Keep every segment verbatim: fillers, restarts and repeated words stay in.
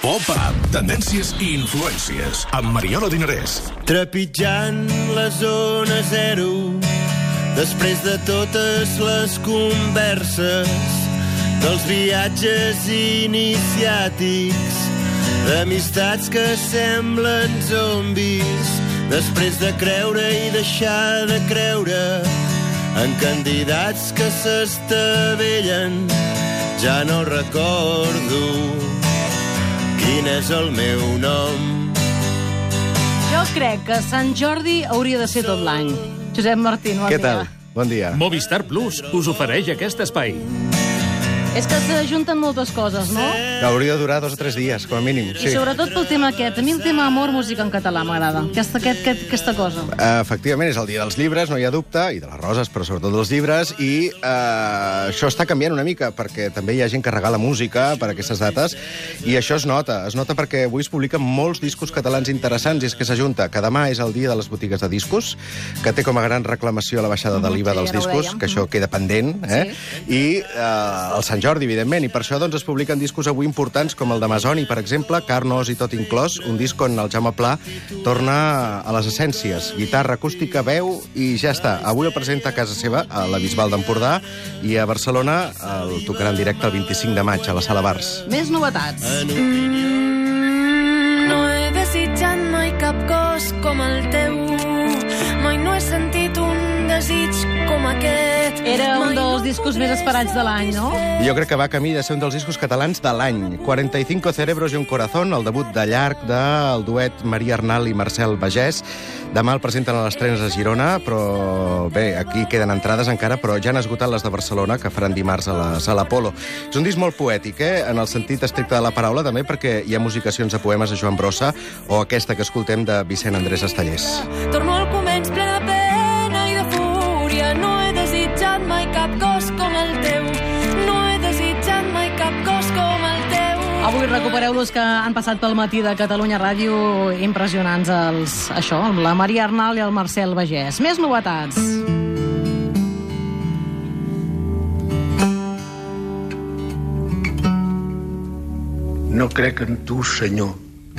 Pop-up, tendències i influències, amb Mariola Dinarès. Trepitjant la zona zero, després de totes les converses, dels viatges iniciàtics, d'amistats que semblen zombis, després de creure i deixar de creure en candidats que s'estavellen, ja no recordo quin és el meu nom. Jo crec que Sant Jordi hauria de ser tot l'any. Josep Martín, bon Què dia. tal? Bon dia. Movistar Plus us ofereix aquest espai. És que s'ajunten moltes coses, no? Hauria de durar dos o tres dies, com a mínim. I Sí. sobretot pel tema aquest. A mi el tema amor, música en català m'agrada. Aquesta, aquest, aquest, aquesta cosa. Uh, efectivament, és el dia dels llibres, no hi ha dubte, i de les roses, però sobretot dels llibres, i uh, això està canviant una mica, perquè també hi ha gent que regala música per aquestes dates, i això es nota. Es nota perquè avui es publiquen molts discos catalans interessants, i és que s'ajunta que demà és el dia de les botigues de discos, que té com a gran reclamació la baixada de l'I V A Sí, dels ara ho discos, dèiem. que això queda pendent, eh? I uh, el Sant Jordi, evidentment, i per això doncs, es publiquen discos avui importants com el d'Amazoni, per exemple, Carnos i tot inclòs, un disc on el Jaume Pla torna a les essències, guitarra acústica, veu, i ja està. Avui el presenta a casa seva, a la Bisbal d'Empordà, i a Barcelona el tocarà en directe el vint-i-cinc de maig, a la Sala Bars. Més novetats. Mm, no he desitjat mai cap cos com el teu. Mai no he sentit un desig com aquest. Era un dels discos més esperats de l'any, no? I jo crec que va camí de ser un dels discos catalans de l'any. cuarenta y cinco cerebros y un corazón, el debut de llarg del duet Maria Arnal i Marcel Bagès. Demà el presenten a les Trenes a Girona, però bé, aquí queden entrades encara, però ja han esgotat les de Barcelona, que faran dimarts a la Sala Apolo. És un disc molt poètic, eh? En el sentit estricte de la paraula, també, perquè hi ha musicacions de poemes de Joan Brossa o aquesta que escoltem de Vicent Andrés Estellers. Torno al començ ple de pena i de fúria. No he desitjat mai cap cos com el teu. No he desitjat mai cap cos com el teu. Avui recupereu los que han passat pel matí de Catalunya Ràdio, impressionants els, això, amb la Maria Arnal i el Marcel Bagès. Més novetats. No crec en tu, senyor.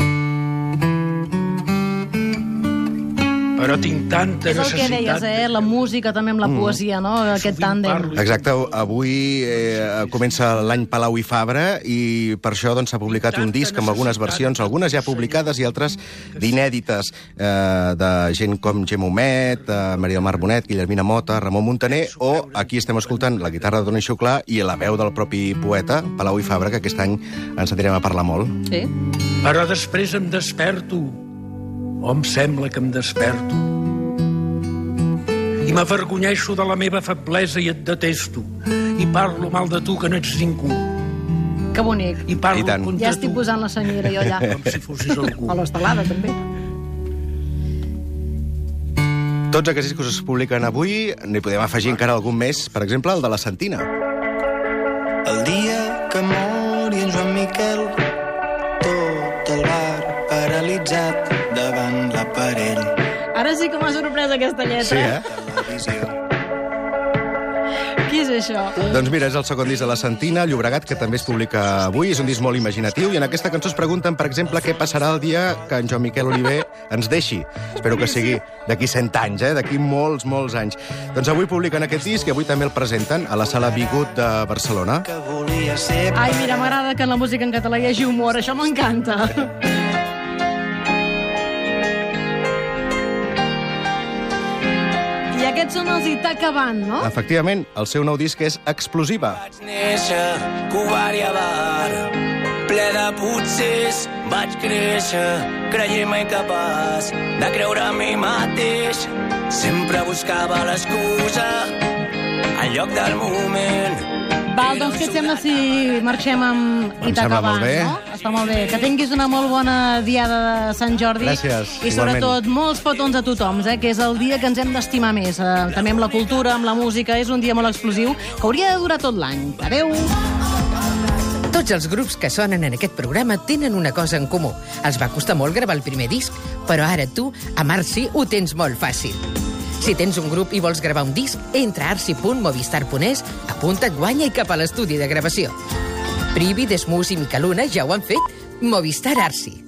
Però tinc tanta És el que necessitat... deies, eh? La música també amb la poesia, no? Aquest tàndem. Exacte, avui eh, comença l'any Palau i Fabra i per això doncs, s'ha publicat un disc amb algunes versions, algunes ja publicades i altres d'inèdites, eh, de gent com Gemma Humet, eh, Maria del Mar Bonet, Guillermina Mota, Ramon Muntaner, o aquí estem escoltant la guitarra de Toni Xuclà i la veu del propi poeta, Palau i Fabra, que aquest any ens sentirem a parlar molt. Sí. Però després em desperto, o em sembla que em desperto, i m'avergonyeixo de la meva feblesa i et detesto, i parlo mal de tu que n'ets ningú, Que bonic. i parlo I tant. contra Ja estic tu posant la senyera jo allà. com si fossis algú. A l'estelada, també. Tots aquests discos es publiquen avui, n'hi podem afegir encara algun més, per exemple, el de la Santina. El dia que mori en Joan Miquel, tot el bar paralitzat davant l'aparell. Ara sí que m'ha sorprès aquesta lletra. Sí, eh? Televisió. Qui és això? Doncs mira, és el segon disc de la Santina, Llobregat, que també es publica avui. És un disc molt imaginatiu i en aquesta cançó es pregunten, per exemple, què passarà el dia que en Joan Miquel Oliver ens deixi. Espero que sigui d'aquí cent anys, eh? D'aquí molts, molts anys. Doncs avui publiquen aquest disc i avui també el presenten a la Sala Bigut de Barcelona. Que volia ser... Ai, mira, m'agrada que en la música en català hi hagi humor. Això m'encanta. I aquests són els Itaca Band, no? Efectivament, el seu nou disc és Explosiva. Vaig néixer, Covària Bar, ple de potser vaig créixer, creient-me incapaç de creure en mi mateix. Sempre buscava l'excusa en lloc del moment. Val, doncs què et sembla si marxem amb Em Itaca sembla molt Band, bé. no? Està molt bé. Que tinguis una molt bona diada de Sant Jordi. Gràcies, I sobretot molts petons a tothom, eh? Que és el dia que ens hem d'estimar més. Eh, també amb la cultura, amb la música. És un dia molt explosiu que hauria de durar tot l'any. Adéu! Tots els grups que sonen en aquest programa tenen una cosa en comú. Els va costar molt gravar el primer disc, però ara tu, amb Arsi, ho tens molt fàcil. Si tens un grup i vols gravar un disc, entra a arsi punt movistar punt es, apunta't, guanya i cap a l'estudi de gravació. Privi, Desmus i Micaluna ja ho han fet. Movistar Arsi.